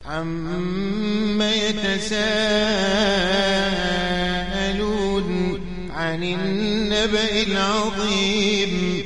عما يتساءلون عن النبأ العظيم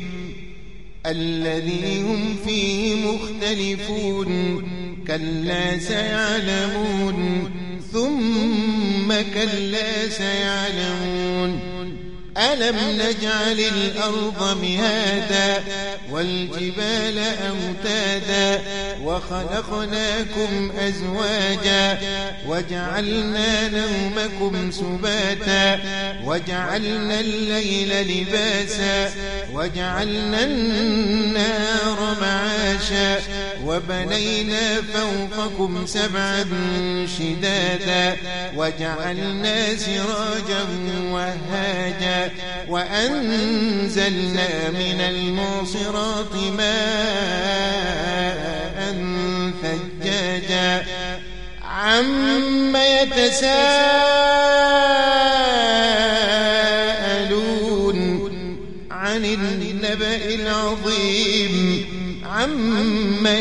الذي هم فيه مختلفون كلا سيعلمون ثم كلا سيعلمون ألم نجعل الأرض مهادا والجبال أوتادا وخلقناكم أزواجا وجعلنا نومكم سباتا وجعلنا الليل لباسا وجعلنا النهار معاشا وبنينا فوقكم سبعا شدادا وجعلنا سراجا وهاجا وأنزلنا من المعصرات ماء ثجاجا عما يتساءلون عن النبأ العظيم عما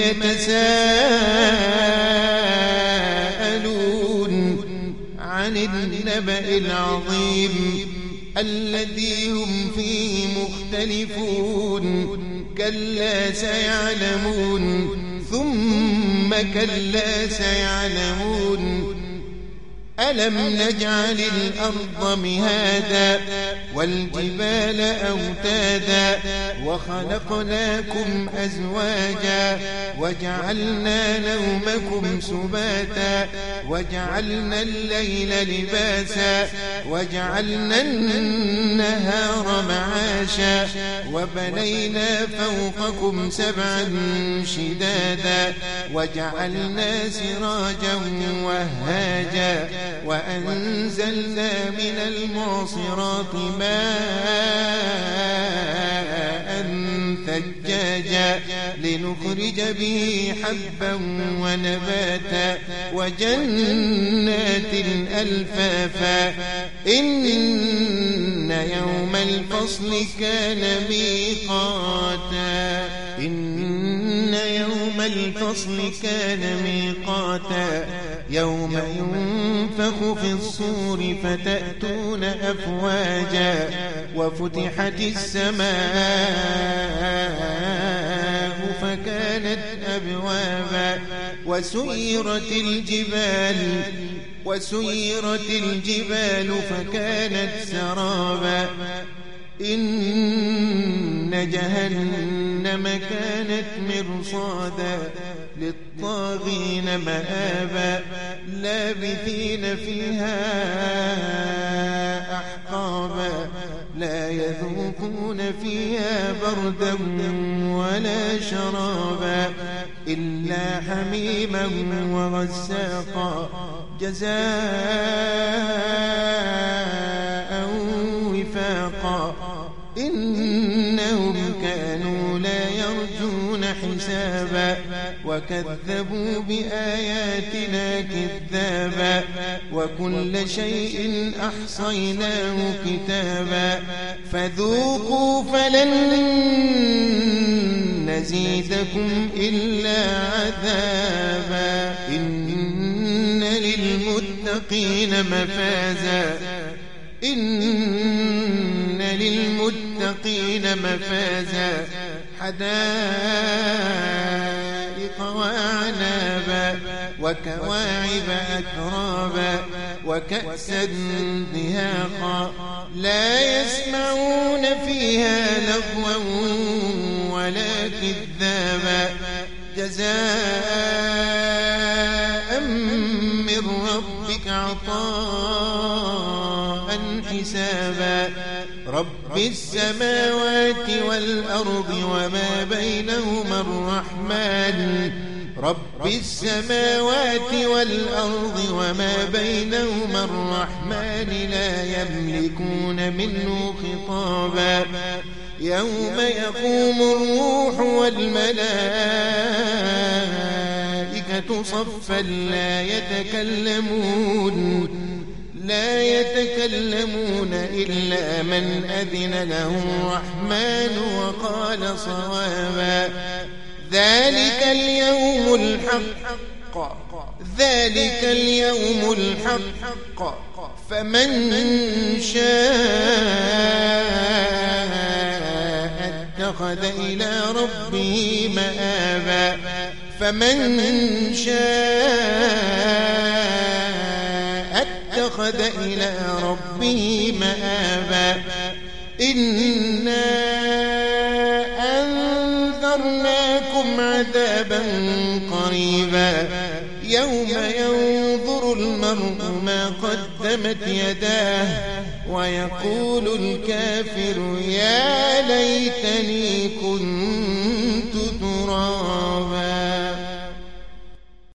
يتساءلون عن النبأ العظيم الذي هم فيه مختلفون كلا سيعلمون ثم كلا سيعلمون ألم نجعل الأرض مهادا والجبال أوتادا وخلقناكم أزواجا وجعلنا نومكم سباتا وجعلنا الليل لباسا وجعلنا النهار معاشا وبنينا فوقكم سبعا شدادا وجعلنا سراجا وهاجا وأنزلنا من المعصرات ماء ثجاجا لنخرج به حبا ونباتا وجنات ألفافا إن يوم الفصل كان ميقاتا إن يوم الفصل كان ميقاتا يوم ينفخ في الصور فتأتون أفواجا وفتحت السماء فكانت أبوابا وسيرت الجبال فكانت سرابا إن جهنم كانت مرصادا للطاغين مآبا لابثين فيها أحقابا لا يذوقون فيها بردا ولا شرابا إلا حميما وغساقا جزاء وفاقا إنهم كانوا لا يرجون حسابا وكذبوا بآياتنا كذابا وكل شيء أحصيناه كتابا فذوقوا فلن نزيدكم إلا عذابا إن للمتقين مفازا إن للمتقين مفازا حدائق وأعنابا وكواعب أترابا وكأسا دهاقا لا يسمعون فيها لغوا ولا كذابا جزاء من ربك عطاء حسابا رب السماوات والأرض وما بينهما الرحمن رب السماوات والأرض وما بينهما الرحمن لا يملكون منه خطابا يوم يقوم الروح والملائكة صفا لا يتكلمون إلا من أذن له الرحمن وقال صوابا ذلك اليوم الحق ذلك اليوم الحق فمن شاء اتخذ إلى ربه مآبا فمن شاء اتخذ إلى ربه مآبا إنا أنذرناكم عذابا قريبا يوم ينظر المرء ما قدمت يداه ويقول الكافر يا ليتني كنت ترابا.